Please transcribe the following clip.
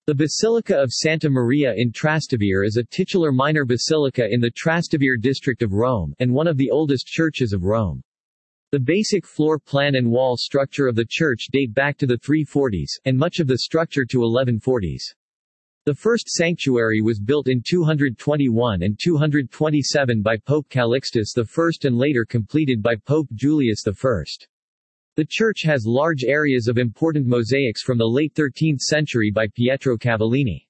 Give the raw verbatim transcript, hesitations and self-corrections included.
The Basilica of Santa Maria in Trastevere is a titular minor basilica in the Trastevere district of Rome, and one of the oldest churches of Rome. The basic floor plan and wall structure of the church date back to the three forties, and much of the structure to eleven forties. The first sanctuary was built in two twenty-one and two twenty-seven by Pope Calixtus the First and later completed by Pope Julius the First. The church has large areas of important mosaics from the late thirteenth century by Pietro Cavallini.